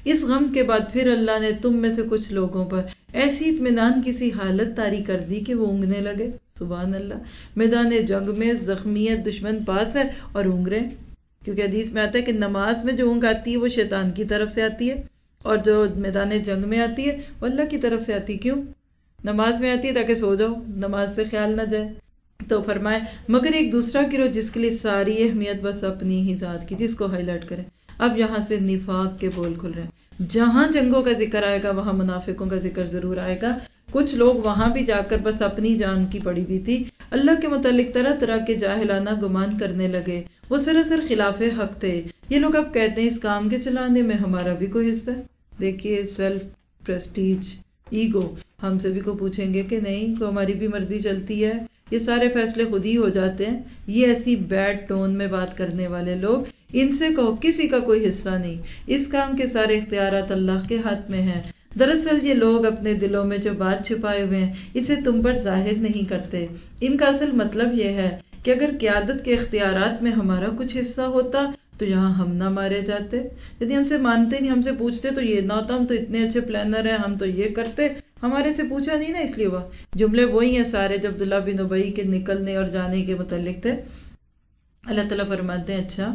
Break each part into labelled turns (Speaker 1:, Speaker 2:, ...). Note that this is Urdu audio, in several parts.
Speaker 1: اس غم کے بعد پھر اللہ نے تم میں سے کچھ لوگوں پر ایسی اطمینان کی سی حالت طاری کر دی کہ وہ اونگنے لگے. سبحان اللہ. میدان جنگ میں زخمیت دشمن پاس ہے اور اونگ رہے، کیونکہ حدیث میں آتا ہے کہ نماز میں جو اونگ آتی ہے وہ شیطان کی طرف سے آتی ہے، اور جو میدان جنگ میں آتی ہے وہ اللہ کی طرف سے آتی. کیوں؟ نماز میں آتی ہے تاکہ سو جاؤ، نماز سے خیال نہ جائے. تو فرمائے مگر ایک دوسرا گروہ جس کے لیے ساری اہمیت بس اپنی ہی ذات کی، جس کو ہائی لائٹ کریں. اب یہاں سے نفاق کے بول کھل رہے ہیں. جہاں جنگوں کا ذکر آئے گا وہاں منافقوں کا ذکر ضرور آئے گا. کچھ لوگ وہاں بھی جا کر بس اپنی جان کی پڑی ہوئی تھی، اللہ کے متعلق طرح طرح کے جاہلانہ گمان کرنے لگے، وہ سراسر خلاف حق تھے. یہ لوگ اب کہتے ہیں اس کام کے چلانے میں ہمارا بھی کوئی حصہ ہے. دیکھیے سیلف پریسٹیج، ایگو. ہم سے بھی کو پوچھیں گے کہ نہیں، تو ہماری بھی مرضی چلتی ہے، یہ سارے فیصلے خود ہی ہو جاتے ہیں. یہ ایسی بیڈ ٹون میں بات کرنے والے لوگ، ان سے کہو کسی کا کوئی حصہ نہیں، اس کام کے سارے اختیارات اللہ کے ہاتھ میں ہیں. دراصل یہ لوگ اپنے دلوں میں جو بات چھپائے ہوئے ہیں اسے تم پر ظاہر نہیں کرتے. ان کا اصل مطلب یہ ہے کہ اگر قیادت کے اختیارات میں ہمارا کچھ حصہ ہوتا تو یہاں ہم نہ مارے جاتے. یدی ہم سے مانتے نہیں، ہم سے پوچھتے تو یہ نہ ہوتا، ہم تو اتنے اچھے پلانر ہیں، ہم تو یہ کرتے، ہمارے سے پوچھا نہیں نا اس لیے ہوا. جملے وہی ہیں سارے جو عبداللہ بن ابی کے نکلنے اور جانے کے متعلق تھے. اللہ تعالیٰ فرماتے ہیں اچھا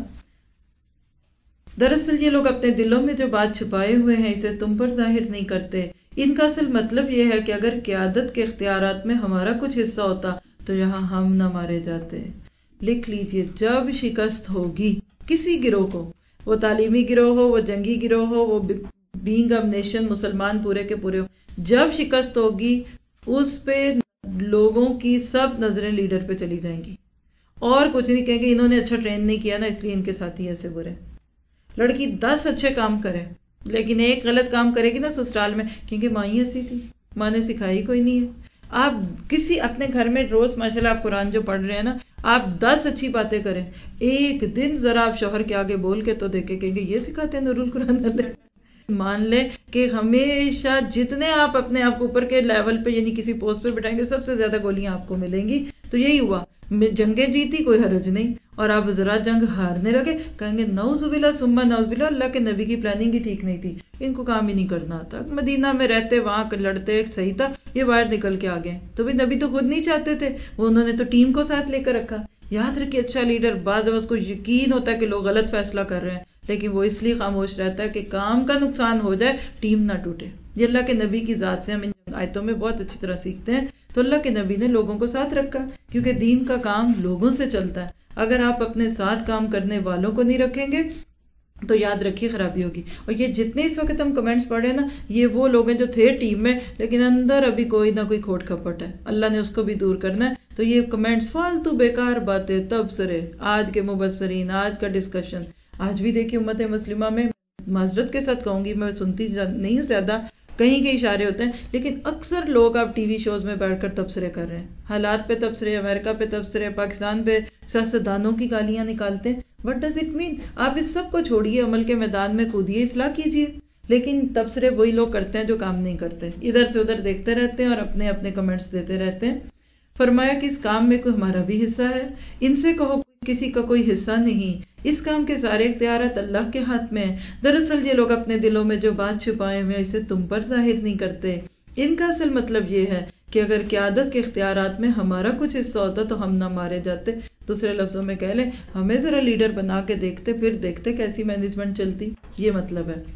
Speaker 1: دراصل یہ لوگ اپنے دلوں میں جو بات چھپائے ہوئے ہیں اسے تم پر ظاہر نہیں کرتے. ان کا اصل مطلب یہ ہے کہ اگر قیادت کے اختیارات میں ہمارا کچھ حصہ ہوتا تو یہاں ہم نہ مارے جاتے. لکھ لیجئے، جب شکست ہوگی کسی گروہ کو، وہ تعلیمی گروہ ہو، وہ جنگی گروہ ہو، وہ بینگ آف نیشن مسلمان پورے کے پورے ہو، جب شکست ہوگی اس پہ لوگوں کی سب نظریں لیڈر پہ چلی جائیں گی، اور کچھ نہیں کہیں گے انہوں نے اچھا ٹرین نہیں کیا نا اس لیے ان کے ساتھی ایسے برے. لڑکی 10 اچھے کام کرے لیکن ایک غلط کام کرے گی نا سسرال میں، کیونکہ ماں ہی ایسی تھی، ماں نے سکھائی کوئی نہیں ہے. آپ کسی اپنے گھر میں روز ماشاءاللہ آپ قرآن جو پڑھ رہے ہیں نا، آپ 10 اچھی باتیں کریں، ایک دن ذرا آپ شوہر کے آگے بول کے تو دیکھیں، کہیں گے یہ سکھاتے ہیں نور القرآن والے. مان لیں کہ ہمیشہ جتنے آپ اپنے آپ کو اوپر کے لیول پہ یعنی کسی پوسٹ پہ بٹھائیں گے سب سے زیادہ گولیاں آپ کو ملیں گی. تو یہی ہوا، جنگیں جیتی کوئی حرج نہیں، اور آپ ذرا جنگ ہارنے لگے کہیں گے نعوذ باللہ ثم نعوذ باللہ، اللہ کے نبی کی پلاننگ ہی ٹھیک نہیں تھی، ان کو کام ہی نہیں کرنا آتا. مدینہ میں رہتے وہاں لڑتے صحیح تھا، یہ باہر نکل کے آگے. تو بھی نبی تو خود نہیں چاہتے تھے، وہ انہوں نے تو ٹیم کو ساتھ لے کر رکھا. یاد رکھیے اچھا لیڈر بعض اوقات کو یقین ہوتا ہے کہ لوگ غلط فیصلہ کر رہے ہیں لیکن وہ اس لیے خاموش رہتا ہے کہ کام کا نقصان ہو جائے، ٹیم نہ ٹوٹے. یہ اللہ کے نبی کی ذات سے ہم ان آیتوں میں بہت اچھی طرح سیکھتے ہیں. تو اللہ کے نبی نے لوگوں کو ساتھ رکھا کیونکہ دین کا کام لوگوں سے چلتا ہے. اگر آپ اپنے ساتھ کام کرنے والوں کو نہیں رکھیں گے تو یاد رکھیے خرابی ہوگی. اور یہ جتنے اس وقت ہم کمنٹس پڑھ رہے ہیں نا، یہ وہ لوگ ہیں جو تھے ٹیم میں لیکن اندر ابھی کوئی نہ کوئی کھوٹ کھپٹ ہے، اللہ نے اس کو بھی دور کرنا ہے. تو یہ کمنٹس فالتو بیکار باتیں، تبصرے، آج کے مبصرین، آج کا ڈسکشن، آج بھی دیکھیے امت مسلمہ میں معذرت کے ساتھ کہوں گی، میں سنتی نہیں ہوں زیادہ، کہیں کے اشارے ہوتے ہیں، لیکن اکثر لوگ اب ٹی وی شوز میں بیٹھ کر تبصرے کر رہے ہیں، حالات پہ تبصرے، امریکہ پہ تبصرے، پاکستان پہ سیاستدانوں کی گالیاں نکالتے ہیں. What does it mean? آپ اس سب کو چھوڑیے، عمل کے میدان میں کودیے، اصلاح کیجیے. لیکن تبصرے وہی لوگ کرتے ہیں جو کام نہیں کرتے، ادھر سے ادھر دیکھتے رہتے ہیں اور اپنے اپنے کمنٹس دیتے رہتے ہیں. فرمایا کہ اس کام میں کوئی ہمارا بھی حصہ ہے. ان سے کہو کسی کا کوئی حصہ نہیں، اس کام کے سارے اختیارات اللہ کے ہاتھ میں ہیں. دراصل یہ لوگ اپنے دلوں میں جو بات چھپائے ہوئے اسے تم پر ظاہر نہیں کرتے. ان کا اصل مطلب یہ ہے کہ اگر قیادت کے اختیارات میں ہمارا کچھ حصہ ہوتا تو ہم نہ مارے جاتے. دوسرے لفظوں میں کہہ لیں ہمیں ذرا لیڈر بنا کے دیکھتے، پھر دیکھتے کیسی مینجمنٹ چلتی. یہ مطلب ہے.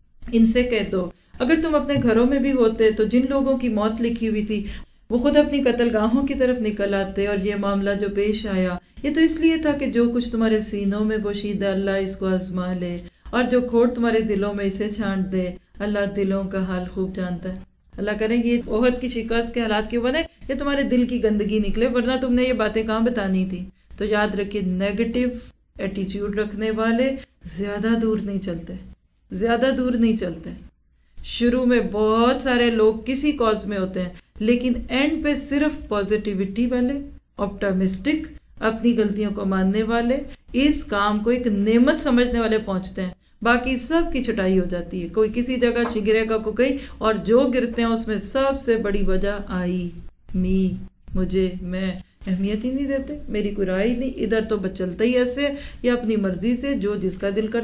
Speaker 1: ان سے کہہ دو اگر تم اپنے گھروں میں بھی ہوتے تو جن لوگوں کی موت لکھی ہوئی تھی وہ خود اپنی قتل گاہوں کی طرف نکل آتے، اور یہ معاملہ جو پیش آیا یہ تو اس لیے تھا کہ جو کچھ تمہارے سینوں میں پوشیدہ اللہ اس کو آزما لے، اور جو کھوٹ تمہارے دلوں میں اسے چھانٹ دے. اللہ دلوں کا حال خوب جانتا ہے. اللہ کریں یہ احد کی شکست کے حالات کیوں بنے؟ یہ تمہارے دل کی گندگی نکلے، ورنہ تم نے یہ باتیں کہاں بتانی تھی. تو یاد رکھیے نیگیٹو ایٹیچیوڈ رکھنے والے زیادہ دور نہیں چلتے، زیادہ دور نہیں چلتے. شروع میں بہت سارے لوگ کسی کاز میں ہوتے ہیں لیکن اینڈ پہ صرف پازیٹیوٹی والے، آپٹامسٹک، اپنی غلطیوں کو ماننے والے، اس کام کو ایک نعمت سمجھنے والے پہنچتے ہیں. باقی سب کی چھٹائی ہو جاتی ہے، کوئی کسی جگہ گرے گا کو کہیں، اور جو گرتے ہیں اس میں سب سے بڑی وجہ آئی، می، مجھے، میں، اہمیت ہی نہیں دیتے، میری کوئی رائے نہیں. ادھر تو بس چلتا ہی ایسے یا اپنی مرضی سے جو جس کا دل کرتا ہے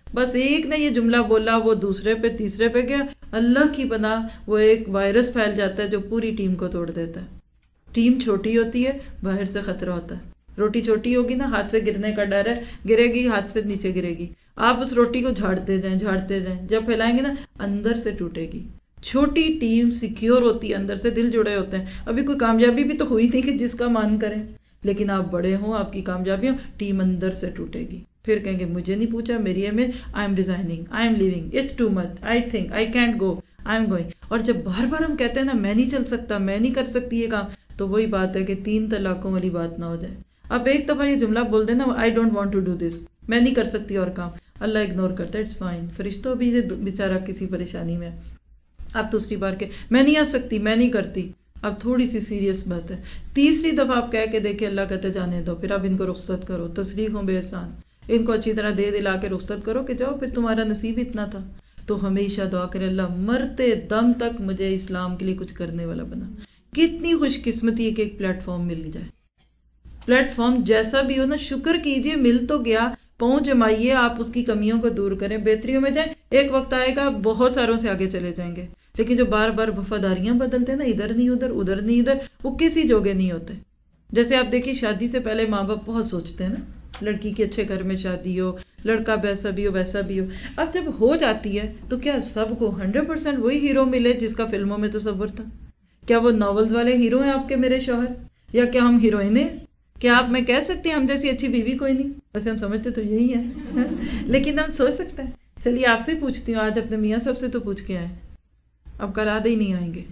Speaker 1: بس ایک نے یہ جملہ بولا، وہ دوسرے پہ تیسرے پہ گیا، اللہ کی پناہ وہ ایک وائرس پھیل جاتا ہے جو پوری ٹیم کو توڑ دیتا ہے۔ ٹیم چھوٹی ہوتی ہے، باہر سے خطرہ ہوتا ہے۔ روٹی چھوٹی ہوگی نا، ہاتھ سے گرنے کا ڈر ہے، گرے گی ہاتھ سے نیچے گرے گی، آپ اس روٹی کو جھاڑتے جائیں جھاڑتے جائیں، جب پھیلائیں گے نا اندر سے ٹوٹے گی۔ چھوٹی ٹیم سیکیور ہوتی ہے، اندر سے دل جڑے ہوتے ہیں۔ ابھی کوئی کامیابی بھی تو ہوئی نہیں کہ جس کا مان کریں، لیکن آپ بڑے ہوں، آپ کی کامیابی ہو، ٹیم اندر سے ٹوٹے گی، پھر کہیں گے مجھے نہیں پوچھا، میری image, I am resigning, I am leaving, it's too much, I think I can't go, I am going. اور جب بار بار ہم کہتے ہیں نا میں نہیں چل سکتا، میں نہیں کر سکتی یہ کام، تو وہی بات ہے کہ 3 طلاقوں والی بات نہ ہو جائے۔ اب ایک دفعہ یہ جملہ بول دینا، I don't want to do this, میں نہیں کر سکتی اور کام، اللہ اگنور کرتا ہے، اٹس فائن، فرشتوں بھی بیچارہ کسی پریشانی میں۔ اب دوسری بار کہ میں نہیں آ سکتی، میں نہیں کرتی، اب تھوڑی سی سیریس بات ہے۔ تیسری دفعہ آپ کہہ کے دیکھیں، اللہ کہتے جانے دو، پھر اب ان کو رخصت کرو، تصریحوں بے احسان، ان کو اچھی طرح دے دلا کے رخصت کرو کہ جاؤ، پھر تمہارا نصیب اتنا تھا۔ تو ہمیشہ دعا کرے اللہ مرتے دم تک مجھے اسلام کے لیے کچھ کرنے والا بنا۔ کتنی خوش قسمتی ہے کہ ایک پلیٹ فارم مل جائے۔ پلیٹ فارم جیسا بھی ہو نا، شکر کیجئے، مل تو گیا، پاؤں جمائیے، آپ اس کی کمیوں کو دور کریں، بہتریوں میں جائیں، ایک وقت آئے گا بہت ساروں سے آگے چلے جائیں گے۔ لیکن جو بار بار وفاداریاں بدلتے ہیں نا، ادھر نہیں ادھر، ادھر نہیں ادھر، وہ کسی جوگے نہیں ہوتے۔ جیسے آپ دیکھیے شادی سے پہلے ماں باپ بہت سوچتے ہیں نا، لڑکی کے اچھے گھر میں شادی ہو، لڑکا ویسا بھی ہو ویسا بھی ہو۔ اب جب ہو جاتی ہے تو کیا سب کو 100% وہی ہیرو ملے جس کا فلموں میں تصور تھا؟ کیا وہ ناول والے ہیرو ہیں آپ کے میرے شوہر، یا کیا ہم ہیروئنیں ہیں؟ کیا آپ میں کہہ سکتے ہیں ہم جیسی اچھی بیوی کوئی نہیں؟ ویسے ہم سمجھتے تو یہی ہے لیکن ہم سوچ سکتے ہیں۔ چلیے آپ سے پوچھتی ہوں، آج اپنے میاں صاحب سے تو پوچھ کے آئے، اب کل آدھے ہی نہیں آئیں گے،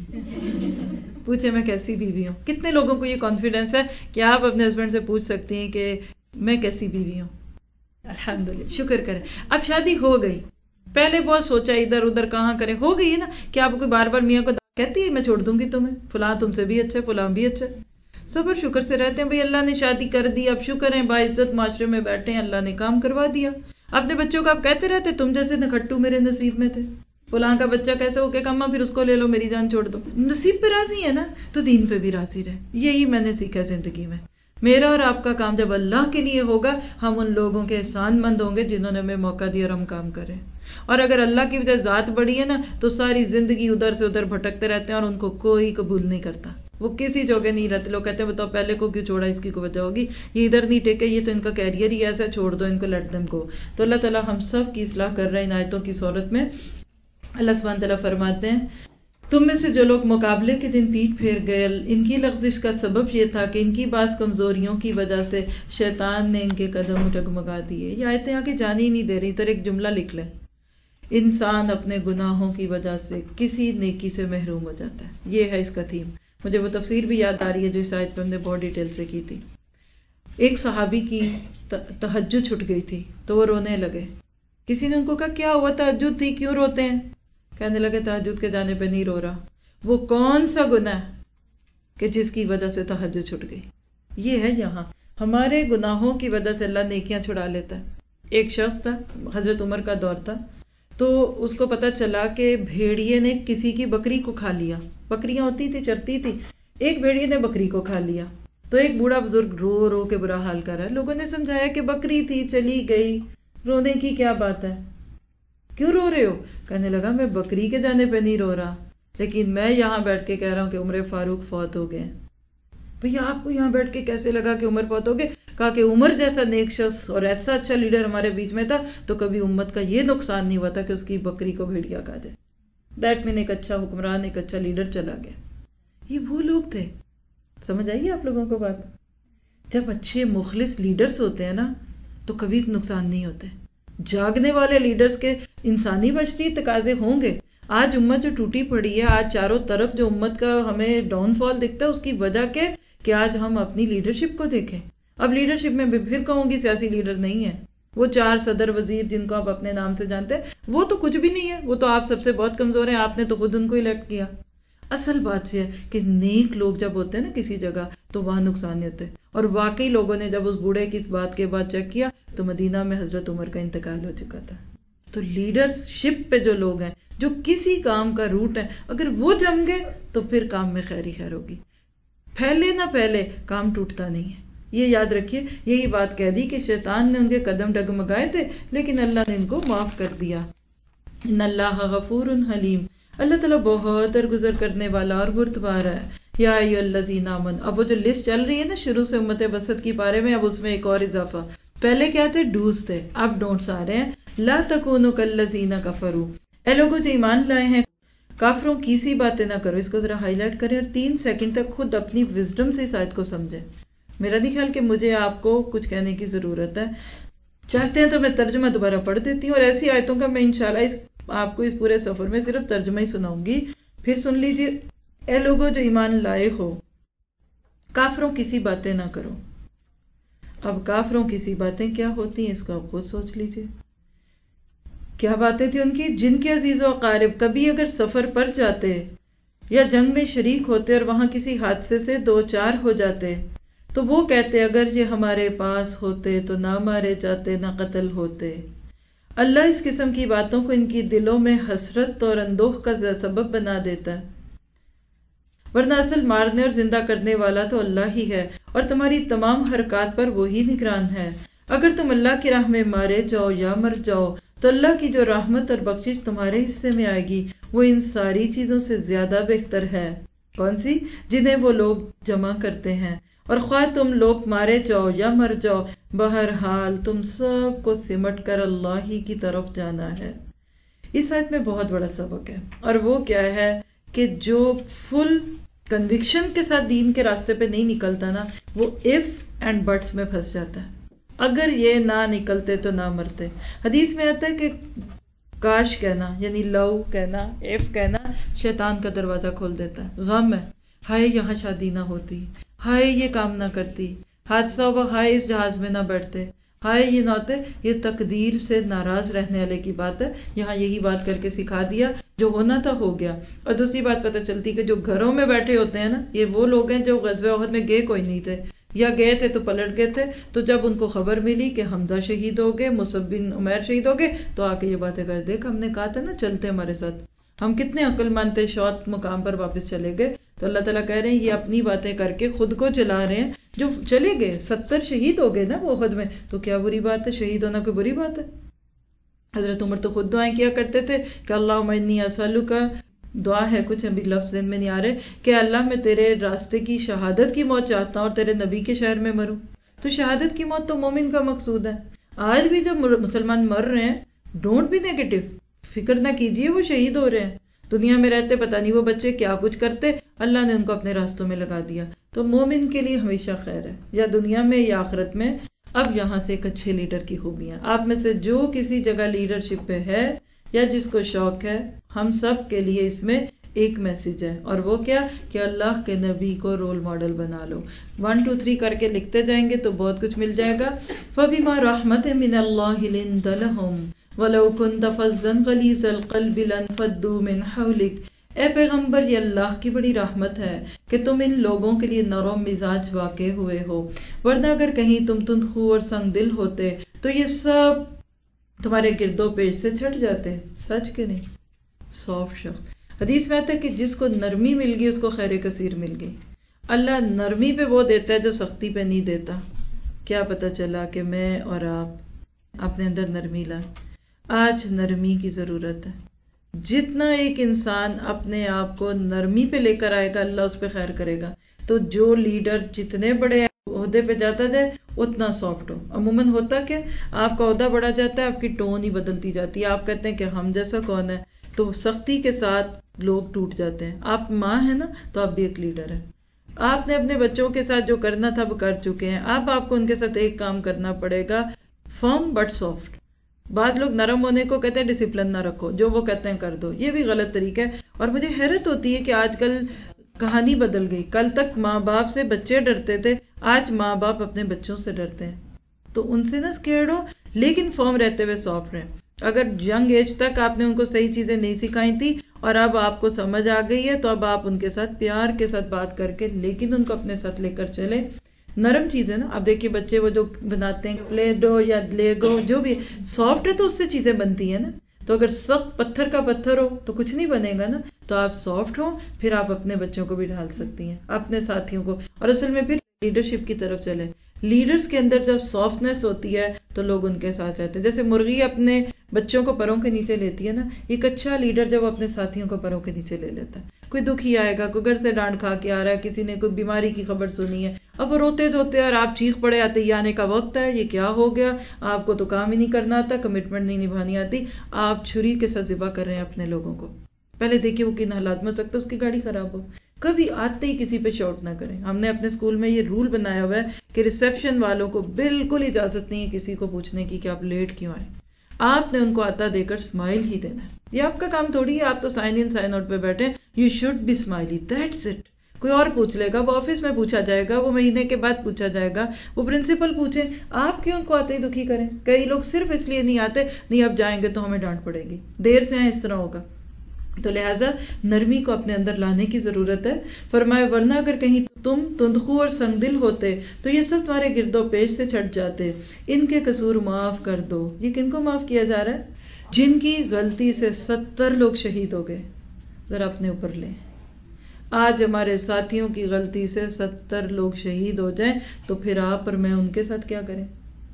Speaker 1: پوچھے میں کیسی بیوی ہوں۔ کتنے لوگوں کو یہ کانفیڈنس ہے کہ آپ اپنے ہسبینڈ سے پوچھ سکتی ہیں کہ میں کیسی بیوی ہوں؟ الحمدللہ، شکر کریں۔ اب شادی ہو گئی، پہلے بہت سوچا ادھر ادھر کہاں کریں، ہو گئی ہے نا، کہ آپ کو بار بار میاں کو کہتی ہے میں چھوڑ دوں گی تمہیں، فلاں تم سے بھی اچھا ہے، فلاں بھی اچھا ہے، صبر شکر سے رہتے ہیں، بھئی اللہ نے شادی کر دی، اب شکر ہے باعزت معاشرے میں بیٹھے ہیں، اللہ نے کام کروا دیا۔ اپنے بچوں کو آپ کہتے رہتے تم جیسے نکھٹو میرے نصیب میں تھے، فلاں کا بچہ کیسے ہو کے کما، پھر اس کو لے لو، میری جان چھوڑ دو۔ نصیب پہ راضی ہے نا، تو دین پہ بھی راضی رہے۔ یہی میں نے سیکھا زندگی میں۔ میرا اور آپ کا کام جب اللہ کے لیے ہوگا، ہم ان لوگوں کے احسان مند ہوں گے جنہوں نے ہمیں موقع دیا اور ہم کام کریں۔ اور اگر اللہ کی وجہ ذات بڑی ہے نا، تو ساری زندگی ادھر سے ادھر بھٹکتے رہتے ہیں اور ان کو کوئی قبول نہیں کرتا، وہ کسی جوگے نہیں رہتے۔ لوگ کہتے ہیں بتاؤ پہلے کو کیوں چھوڑا، اس کی کوئی وجہ ہوگی، یہ ادھر نہیں ٹیکے، یہ تو ان کا کیریئر ہی ایسا، چھوڑ دو ان کو، لیٹ دم گو۔ تو اللہ تعالیٰ ہم سب کی اصلاح کر رہے ہیں ان آیتوں کی صورت میں۔ اللہ سبحانہ تعالیٰ فرماتے ہیں تم میں سے جو لوگ مقابلے کے دن پیٹ پھیر گئے، ان کی لغزش کا سبب یہ تھا کہ ان کی بعض کمزوریوں کی وجہ سے شیطان نے ان کے قدم ڈگمگا دیے۔ یہ آیتیں آگے جانے ہی نہیں دے رہی، ادھر ایک جملہ لکھ لیں، انسان اپنے گناہوں کی وجہ سے کسی نیکی سے محروم ہو جاتا ہے، یہ ہے اس کا تھیم۔ مجھے وہ تفسیر بھی یاد آ رہی ہے جو اس آیت پہ ہم نے بہت ڈیٹیل سے کی تھی۔ ایک صحابی کی تہجد چھٹ گئی تھی تو وہ رونے لگے، کسی نے ان کو کہا کیا ہوا، تہجد تھی کیوں روتے ہیں؟ کہنے لگے تہجد کے جانے پہ نہیں رو رہا، وہ کون سا گناہ کہ جس کی وجہ سے تہجد چھٹ گئی۔ یہ ہے یہاں ہمارے گناہوں کی وجہ سے اللہ نیکیاں چھڑا لیتا ہے۔ ایک شخص تھا، حضرت عمر کا دور تھا، تو اس کو پتا چلا کہ بھیڑیے نے کسی کی بکری کو کھا لیا، بکریاں ہوتی تھی چرتی تھی، ایک بھیڑیے نے بکری کو کھا لیا۔ تو ایک بوڑھا بزرگ رو رو کے برا حال کر رہا ہے، لوگوں نے سمجھایا کہ بکری تھی چلی گئی، رونے کی کیا بات ہے، کیوں رو رہے ہو؟ کہنے لگا میں بکری کے جانے پہ نہیں رو رہا، لیکن میں یہاں بیٹھ کے کہہ رہا ہوں کہ عمر فاروق فوت ہو گئے۔ بھئی آپ کو یہاں بیٹھ کے کیسے لگا کہ عمر فوت ہو گئے؟ کہا کہ عمر جیسا نیک شخص اور ایسا اچھا لیڈر ہمارے بیچ میں تھا تو کبھی امت کا یہ نقصان نہیں ہوا تھا کہ اس کی بکری کو بھیڑیا کھا جائے۔ دیٹ مین ایک اچھا حکمران، ایک اچھا لیڈر چلا گیا۔ یہ وہ لوگ تھے، سمجھ آئیے آپ لوگوں کو بات؟ جب اچھے مخلص لیڈرز ہوتے ہیں نا تو کبھی نقصان نہیں ہوتے۔ جاگنے والے لیڈرز کے انسانی بشری تقاضے ہوں گے۔ آج امت جو ٹوٹی پڑی ہے، آج چاروں طرف جو امت کا ہمیں ڈاؤن فال دکھتا ہے، اس کی وجہ کہ آج ہم اپنی لیڈرشپ کو دیکھیں۔ اب لیڈرشپ میں پھر کہوں گی سیاسی لیڈر نہیں ہے، وہ 4 صدر وزیر جن کو آپ اپنے نام سے جانتے ہیں وہ تو کچھ بھی نہیں ہے، وہ تو آپ سب سے بہت کمزور ہیں، آپ نے تو خود ان کو الیکٹ کیا۔ اصل بات یہ ہے کہ نیک لوگ جب ہوتے ہیں نا کسی جگہ تو وہاں نقصان نہیں ہوتے۔ اور واقعی لوگوں نے جب اس بوڑھے کی اس بات کے بعد چیک کیا تو مدینہ میں حضرت عمر کا انتقال ہو چکا تھا۔ تو لیڈرشپ پہ جو لوگ ہیں، جو کسی کام کا روٹ ہے، اگر وہ جم گئے تو پھر کام میں خیر ہی خیر ہوگی۔ پھیلے نہ پھیلے کام ٹوٹتا نہیں ہے۔ یہ یاد رکھیے، یہی بات کہہ دی کہ شیطان نے ان کے قدم ڈگمگائے تھے لیکن اللہ نے ان کو معاف کر دیا۔ ان اللہ غفور حلیم، اللہ تعالیٰ بہت درگزر کرنے والا اور بردبار ہے۔ یا ایھا الذین آمنوا، اب وہ جو لسٹ چل رہی ہے نا شروع سے امت وسط کے بارے میں، اب اس میں ایک اور اضافہ، پہلے کیا تھے؟ ڈوز تھے، اب ڈونٹس آ رہے ہیں۔ لا تکونوا کالذین کفروا، اے لوگوں جو ایمان لائے ہیں کافروں کی سی باتیں نہ کرو۔ اس کو ذرا ہائی لائٹ کریں اور 3 سیکنڈ تک خود اپنی وزڈم سے اس آیت کو سمجھیں۔ میرا نہیں خیال کہ مجھے آپ کو کچھ کہنے کی ضرورت ہے، چاہتے ہیں تو میں ترجمہ دوبارہ پڑھ دیتی ہوں، اور ایسی آیتوں کا میں انشاءاللہ آپ کو اس پورے سفر میں صرف ترجمہ ہی سناؤں گی۔ پھر سن لیجئے، اے لوگوں جو ایمان لائے ہو کافروں کی سی باتیں نہ کرو۔ اب کافروں کی سی باتیں کیا ہوتی ہیں اس کو آپ خود سوچ لیجئے۔ کیا باتیں تھی ان کی؟ جن کے عزیز و اقارب کبھی اگر سفر پر جاتے یا جنگ میں شریک ہوتے اور وہاں کسی حادثے سے 2-4 ہو جاتے تو وہ کہتے اگر یہ ہمارے پاس ہوتے تو نہ مارے جاتے نہ قتل ہوتے۔ اللہ اس قسم کی باتوں کو ان کی دلوں میں حسرت اور اندوہ کا سبب بنا دیتا ہے، ورنہ اصل مارنے اور زندہ کرنے والا تو اللہ ہی ہے اور تمہاری تمام حرکات پر وہی نگران ہے۔ اگر تم اللہ کی راہ میں مارے جاؤ یا مر جاؤ تو اللہ کی جو رحمت اور بخشش تمہارے حصے میں آئے گی وہ ان ساری چیزوں سے زیادہ بہتر ہے۔ کون سی؟ جنہیں وہ لوگ جمع کرتے ہیں۔ اور خواہ تم لوگ مارے جاؤ یا مر جاؤ، بہرحال تم سب کو سمٹ کر اللہ ہی کی طرف جانا ہے۔ اس آیت میں بہت بڑا سبق ہے، اور وہ کیا ہے کہ جو فل کنوکشن کے ساتھ دین کے راستے پہ نہیں نکلتا نا، وہ ifs اینڈ بٹس میں پھنس جاتا ہے۔ اگر یہ نہ نکلتے تو نہ مرتے۔ حدیث میں آتا ہے کہ کاش کہنا یعنی لو کہنا، اف کہنا شیطان کا دروازہ کھول دیتا ہے۔ غم ہے، ہائے یہاں شادی نہ ہوتی، ہائے یہ کام نہ کرتی، حادثہ ہوا، ہائے اس جہاز میں نہ بیٹھتے، ہائے یہ نہ ہوتے۔ یہ تقدیر سے ناراض رہنے والے کی بات ہے، یہاں یہی بات کر کے سکھا دیا، جو ہونا تھا ہو گیا۔ اور دوسری بات پتہ چلتی کہ جو گھروں میں بیٹھے ہوتے ہیں نا، یہ وہ لوگ ہیں جو غزوہ احد میں گئے کوئی نہیں تھے، یا گئے تھے تو پلٹ گئے تھے۔ تو جب ان کو خبر ملی کہ حمزہ شہید ہو گئے، مصعب بن عمیر شہید ہو گئے، تو آ کے یہ باتیں کر، دیکھ ہم نے کہا تھا نا چلتے ہمارے ساتھ، ہم کتنے عقل مند تھے، شوت مقام پر واپس چلے گئے۔ تو اللہ تعالیٰ کہہ رہے ہیں یہ اپنی باتیں کر کے خود کو جلا رہے ہیں، جو چلے گئے 70 شہید ہو گئے نا وہ احد میں، تو کیا بری بات ہے؟ شہید ہونا کوئی بری بات ہے؟ حضرت عمر تو خود دعائیں کیا کرتے تھے کہ اللہم انی اسألک، دعا ہے کچھ ابھی لفظ ذہن میں نہیں آ رہے، کہ اللہ میں تیرے راستے کی شہادت کی موت چاہتا ہوں اور تیرے نبی کے شہر میں مروں۔ تو شہادت کی موت تو مومن کا مقصود ہے۔ آج بھی جو مسلمان مر رہے ہیں، ڈونٹ بی نیگیٹو، فکر نہ کیجئے وہ شہید ہو رہے ہیں، دنیا میں رہتے پتہ نہیں وہ بچے کیا کچھ کرتے، اللہ نے ان کو اپنے راستوں میں لگا دیا۔ تو مومن کے لیے ہمیشہ خیر ہے، یا دنیا میں یا آخرت میں۔ اب یہاں سے ایک اچھے لیڈر کی خوبیاں، آپ میں سے جو کسی جگہ لیڈرشپ پہ ہے یا جس کو شوق ہے، ہم سب کے لیے اس میں ایک میسج ہے، اور وہ کیا کہ اللہ کے نبی کو رول ماڈل بنا لو۔ 1 2 3 کر کے لکھتے جائیں گے تو بہت کچھ مل جائے گا۔ فَبِمَا رَحْمَةٍ مِّنَ اللَّهِ لِنتَ لَهُمْ وَلَوْ كُنتَ فَظًّا غَلِيظَ الْقَلْبِ لَانفَضُّوا مِنْ حَوْلِكَ۔ اے پیغمبر، یہ اللہ کی بڑی رحمت ہے کہ تم ان لوگوں کے لیے نرم مزاج واقع ہوئے ہو، ورنہ اگر کہیں تم تندخو اور سنگ دل ہوتے تو یہ سب تمہارے گرد و پیش سے چھٹ جاتے۔ سچ کے نہیں؟ سافٹ شخص، حدیث میں آتا ہے کہ جس کو نرمی مل گئی اس کو خیر کثیر مل گئی۔ اللہ نرمی پہ وہ دیتا ہے جو سختی پہ نہیں دیتا۔ کیا پتہ چلا کہ میں اور آپ اپنے اندر نرمی لائیں۔ آج نرمی کی ضرورت ہے۔ جتنا ایک انسان اپنے آپ کو نرمی پہ لے کر آئے گا، اللہ اس پہ خیر کرے گا۔ تو جو لیڈر جتنے بڑے عہدے پہ جاتا جائے اتنا سافٹ ہو۔ عموماً ہوتا کہ آپ کا عہدہ بڑھا جاتا ہے، آپ کی ٹون ہی بدلتی جاتی ہے، آپ کہتے ہیں کہ ہم جیسا کون ہے، تو سختی کے ساتھ لوگ ٹوٹ جاتے ہیں۔ آپ ماں ہیں نا، تو آپ بھی ایک لیڈر ہیں۔ آپ نے اپنے بچوں کے ساتھ جو کرنا تھا وہ کر چکے ہیں، اب آپ کو ان کے ساتھ ایک کام کرنا پڑے گا، فرم بٹ سافٹ۔ بعض لوگ نرم ہونے کو کہتے ہیں ڈسپلن نہ رکھو، جو وہ کہتے ہیں کر دو، یہ بھی غلط طریقہ ہے۔ اور مجھے حیرت ہوتی ہے کہ آج کل کہانی بدل گئی، کل تک ماں باپ سے بچے ڈرتے تھے، آج ماں باپ اپنے بچوں سے ڈرتے ہیں۔ تو ان سے نہ اسکیئرڈ ہو، لیکن فرم رہتے ہوئے سافٹ رہیں۔ اگر ینگ ایج تک آپ نے ان کو صحیح چیزیں نہیں سکھائی تھی اور اب آپ کو سمجھ آ گئی ہے، تو اب آپ ان کے ساتھ پیار کے ساتھ بات کر کے لیکن ان کو اپنے ساتھ لے کر چلیں۔ نرم چیزیں نا، اب دیکھیے بچے وہ جو بناتے ہیں پلے ڈو یا لیگو، جو بھی سافٹ ہے تو اس سے چیزیں بنتی ہیں نا۔ تو اگر سخت پتھر کا پتھر ہو تو کچھ نہیں بنے گا نا۔ تو آپ سافٹ ہو، پھر آپ اپنے بچوں کو بھی ڈھال سکتی ہیں، اپنے ساتھیوں کو، اور اصل میں پھر لیڈرشپ کی طرف چلیں۔ لیڈرز کے اندر جب سافٹنس ہوتی ہے تو لوگ ان کے ساتھ رہتے ہیں. جیسے مرغی اپنے بچوں کو پروں کے نیچے لیتی ہے نا، ایک اچھا لیڈر جب اپنے ساتھیوں کو پروں کے نیچے لے لیتا ہے. کوئی دکھی آئے گا، کوئی گھر سے ڈانٹ کھا کے آ رہا ہے، کسی نے کوئی بیماری کی خبر سنی ہے، اب وہ روتے دھوتے اور آپ چیخ پڑے آتے یہ آنے کا وقت ہے، یہ کیا ہو گیا، آپ کو تو کام ہی نہیں کرنا آتا، کمٹمنٹ نہیں نبھانی آتی، آپ چھری کے ساتھ ذبح کر رہے ہیں اپنے لوگوں کو. پہلے دیکھیے وہ کن حالات میں ہو سکتا ہے اس کی گاڑی خراب ہو. کبھی آتے ہی کسی پہ شاؤٹ نہ کریں. ہم نے اپنے اسکول میں یہ رول بنایا ہوا ہے کہ ریسیپشن والوں کو بالکل اجازت نہیں ہے کسی کو پوچھنے کی کہ آپ لیٹ کیوں آئے. آپ نے ان کو آتا دے کر اسمائل ہی دینا ہے. یہ آپ کا کام تھوڑی ہے، آپ تو سائن ان سائن آؤٹ پہ بیٹھے. You should be smiley, that's it. کوئی اور پوچھ لے گا، وہ آفس میں پوچھا جائے گا، وہ مہینے کے بعد پوچھا جائے گا، وہ پرنسپل پوچھے، آپ کیوں ان کو آتے ہی دکھی کریں. کئی لوگ صرف اس لیے نہیں آتے نہیں اب جائیں گے تو ہمیں ڈانٹ پڑے گی، دیر سے آئیں اس طرح ہوگا. تو لہٰذا نرمی کو اپنے اندر لانے کی ضرورت ہے. فرمایا ورنہ اگر کہیں تم تندخو اور سنگ دل ہوتے تو یہ سب تمہارے گرد و پیش سے چھٹ جاتے. ان کے قصور معاف کر دو. یہ کن کو معاف کیا جا رہا ہے؟ جن کی غلطی سے 70 لوگ شہید ہو گئے. ذرا اپنے اوپر لیں. آج ہمارے ساتھیوں کی غلطی سے 70 لوگ شہید ہو جائیں تو پھر آپ اور میں ان کے ساتھ کیا کریں؟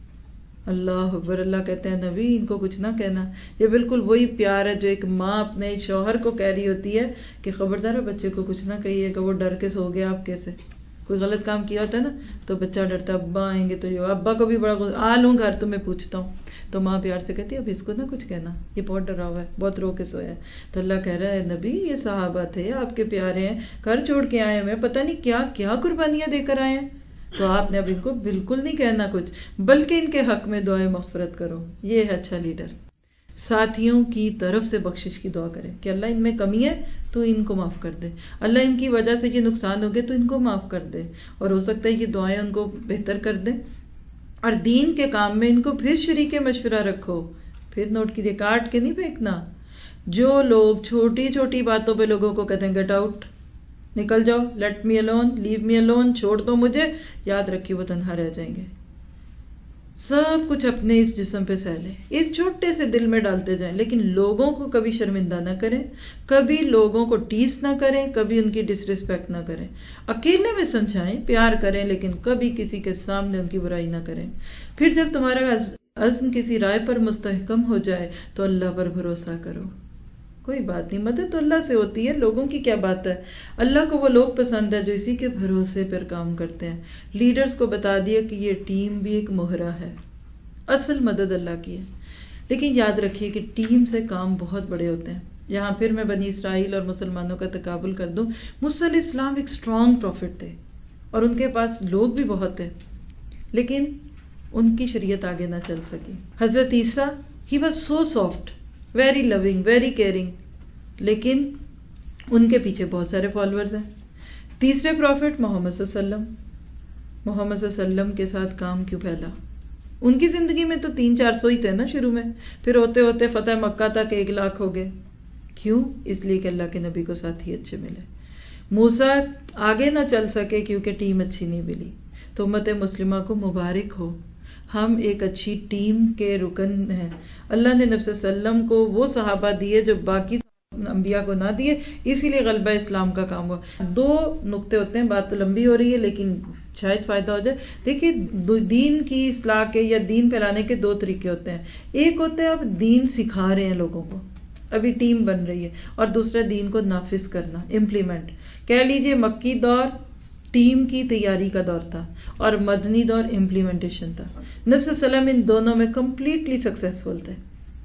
Speaker 1: اللہ اکبر. اللہ کہتے ہیں نبی ان کو کچھ نہ کہنا. یہ بالکل وہی پیار ہے جو ایک ماں اپنے شوہر کو کہہ رہی ہوتی ہے کہ خبردار بچے کو کچھ نہ کہیے کہ وہ ڈر کے سو گیا آپ کیسے. کوئی غلط کام کیا ہوتا ہے نا تو بچہ ڈرتا ہے ابا آئیں گے تو یہ ابا کو بھی بڑا آ لوں گھر تو میں پوچھتا ہوں تو ماں پیار سے کہتی ہے اب اس کو نہ کچھ کہنا، یہ بہت ڈرا ہوا ہے، بہت رو کے سویا ہے. تو اللہ کہہ رہا ہے نبی یہ صحابہ تھے آپ کے پیارے ہیں، گھر چھوڑ کے آئے ہوئے، پتہ نہیں کیا کیا قربانیاں دے کر آئے ہیں. تو آپ نے اب ان کو بالکل نہیں کہنا کچھ بلکہ ان کے حق میں دعائیں مغفرت کرو. یہ ہے اچھا لیڈر. ساتھیوں کی طرف سے بخشش کی دعا کرے کہ اللہ ان میں کمی ہے تو ان کو معاف کر دے، اللہ ان کی وجہ سے یہ نقصان ہو گئے تو ان کو معاف کر دے، اور ہو سکتا ہے یہ دعائیں ان کو بہتر کر دیں. اور دین کے کام میں ان کو پھر شریک مشورہ رکھو. پھر نوٹ کیجیے کاٹ کے نہیں پھینکنا. جو لوگ چھوٹی چھوٹی باتوں پہ لوگوں کو کہتے ہیں گیٹ آؤٹ، نکل جاؤ، let me alone, leave me alone, چھوڑ دو مجھے، یاد رکھیے وہ تنہا رہ جائیں گے. سب کچھ اپنے اس جسم پہ سہ لیں، اس چھوٹے سے دل میں ڈالتے جائیں، لیکن لوگوں کو کبھی شرمندہ نہ کریں، کبھی لوگوں کو ٹیس نہ کریں، کبھی ان کی ڈس ریسپیکٹ نہ کریں. اکیلے میں سمجھائیں، پیار کریں، لیکن کبھی کسی کے سامنے ان کی برائی نہ کریں. پھر جب تمہارا عزم کسی رائے پر مستحکم ہو جائے تو اللہ پر بھروسہ کرو. کوئی بات نہیں، مدد تو اللہ سے ہوتی ہے، لوگوں کی کیا بات ہے. اللہ کو وہ لوگ پسند ہے جو اسی کے بھروسے پر کام کرتے ہیں. لیڈرز کو بتا دیا کہ یہ ٹیم بھی ایک مہرہ ہے، اصل مدد اللہ کی ہے. لیکن یاد رکھیے کہ ٹیم سے کام بہت بڑے ہوتے ہیں. یہاں پھر میں بنی اسرائیل اور مسلمانوں کا تقابل کر دوں. موسیٰ علیہ السلام ایک اسٹرانگ پروفٹ تھے اور ان کے پاس لوگ بھی بہت تھے، لیکن ان کی شریعت آگے نہ چل سکی. حضرت Isa he was so soft, very loving, very caring, لیکن ان کے پیچھے بہت سارے فالوورز ہیں. تیسرے پروفٹ محمد صلی اللہ علیہ وسلم، محمد صلی اللہ علیہ وسلم کے ساتھ کام کیوں پھیلا؟ ان کی زندگی میں تو 300-400 ہی تھے نا شروع میں، پھر ہوتے ہوتے فتح مکہ تک 1 لاکھ ہو گئے. کیوں؟ اس لیے کہ اللہ کے نبی کو ساتھی اچھے ملے. موسیٰ آگے نہ چل سکے کیونکہ ٹیم اچھی نہیں ملی. تو امت مسلمہ کو مبارک ہو، ہم ایک اچھی ٹیم کے رکن ہیں. اللہ نے نبی صلی اللہ علیہ وسلم کو وہ صحابہ دیے جو باقی انبیاء کو نہ دیے، اسی لیے غلبہ اسلام کا کام ہوا. 2 نقطے ہوتے ہیں، بات تو لمبی ہو رہی ہے لیکن شاید فائدہ ہو جائے. دیکھیے دین کی اصلاح کے یا دین پھیلانے کے 2 طریقے ہوتے ہیں. ایک ہوتا ہے آپ دین سکھا رہے ہیں لوگوں کو، ابھی ٹیم بن رہی ہے، اور دوسرا دین کو نافذ کرنا، امپلیمنٹ. کہہ لیجئے مکی دور ٹیم کی تیاری کا دور تھا اور مدنی دور امپلیمنٹیشن تھا. نبی صلی اللہ علیہ وسلم ان دونوں میں کمپلیٹلی سکسیسفل تھے.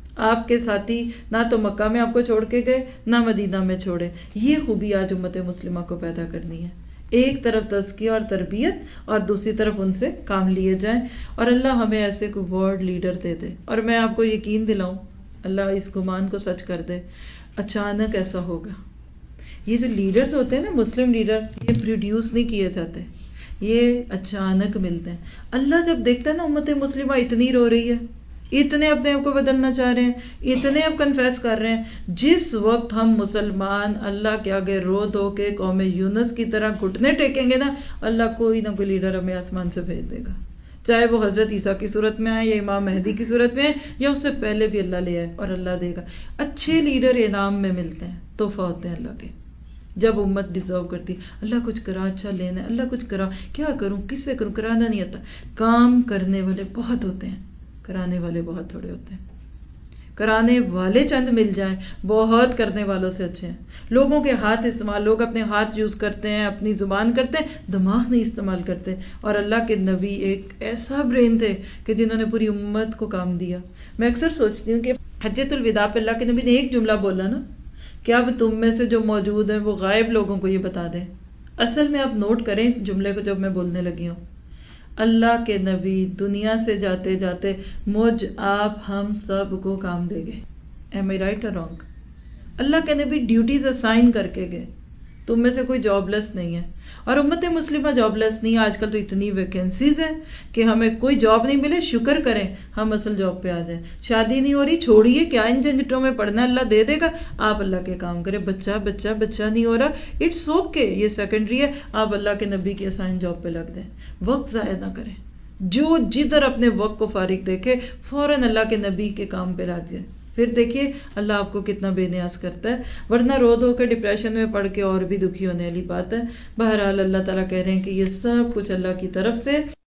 Speaker 1: آپ کے ساتھی نہ تو مکہ میں آپ کو چھوڑ کے گئے نہ مدینہ میں چھوڑے. یہ خوبی آج امت مسلمہ کو پیدا کرنی ہے. ایک طرف تزکیہ اور تربیت اور دوسری طرف ان سے کام لیے جائیں، اور اللہ ہمیں ایسے کو ورڈ لیڈر دے دے. اور میں آپ کو یقین دلاؤں، اللہ اس گمان کو سچ کر دے، اچانک ایسا ہوگا. یہ جو لیڈرز ہوتے ہیں نا، مسلم لیڈر، یہ پروڈیوس نہیں کیے جاتے، یہ اچانک ملتے ہیں. اللہ جب دیکھتا ہے نا امت مسلمہ اتنی رو رہی ہے، اتنے اپنے آپ کو بدلنا چاہ رہے ہیں، اتنے اب کنفیس کر رہے ہیں، جس وقت ہم مسلمان اللہ کے آگے رو دھو کے قوم یونس کی طرح گھٹنے ٹیکیں گے نا، اللہ کوئی نہ کوئی لیڈر ہمیں آسمان سے بھیج دے گا. چاہے وہ حضرت عیسیٰ کی صورت میں آئے یا امام مہدی کی صورت میں آئے یا اس سے پہلے بھی اللہ لے آئے، اور اللہ دے گا. اچھے لیڈر انعام میں ملتے ہیں، تحفہ ہوتے ہیں اللہ کے. جب امت ڈیزرو کرتی اللہ کچھ کرا، اچھا لینا ہے، اللہ کچھ کرا، کیا کروں، کس سے کروں، کرانا نہیں آتا. کام کرنے والے بہت ہوتے ہیں، کرانے والے بہت تھوڑے ہوتے ہیں. کرانے والے چند مل جائیں بہت کرنے والوں سے اچھے ہیں. لوگوں کے ہاتھ استعمال، لوگ اپنے ہاتھ یوز کرتے ہیں، اپنی زبان کرتے ہیں، دماغ نہیں استعمال کرتے. اور اللہ کے نبی ایک ایسا برین تھے کہ جنہوں نے پوری امت کو کام دیا. میں اکثر سوچتی ہوں کہ حجۃ الوداع پہ اللہ کے نبی نے ایک جملہ بولا نا کہ اب تم میں سے جو موجود ہیں وہ غائب لوگوں کو یہ بتا دیں. اصل میں آپ نوٹ کریں اس جملے کو جب میں بولنے لگی ہوں. اللہ کے نبی دنیا سے جاتے جاتے مجھ آپ ہم سب کو کام دے گئے. Am I right or wrong؟ اللہ کے نبی ڈیوٹیز اسائن کر کے گئے. تم میں سے کوئی جاب لیس نہیں ہے، اور امت مسلمہ جاب لیس نہیں ہے. آج کل تو اتنی ویکینسیز ہیں کہ ہمیں کوئی جاب نہیں ملے شکر کریں ہم اصل جاب پہ آ جائیں. شادی نہیں ہو رہی، چھوڑیے، کیا ان جھنجھٹوں میں پڑنا، اللہ دے دے گا. آپ اللہ کے کام کریں. بچہ نہیں ہو رہا، اٹس اوکے، یہ سیکنڈری ہے. آپ اللہ کے نبی کی اسائن جاب پہ لگ دیں. وقت ضائع نہ کریں. جو جدھر اپنے وقت کو فارغ دیکھے فوراً اللہ کے نبی کے کام پہ لگ جائے. پھر دیکھیے اللہ آپ کو کتنا بے نیاز کرتا ہے. ورنہ رو دھو کے ڈپریشن میں پڑھ کے اور بھی دکھی ہونے والی بات ہے. بہرحال اللہ تعالیٰ کہہ رہے ہیں کہ یہ سب کچھ اللہ کی طرف سے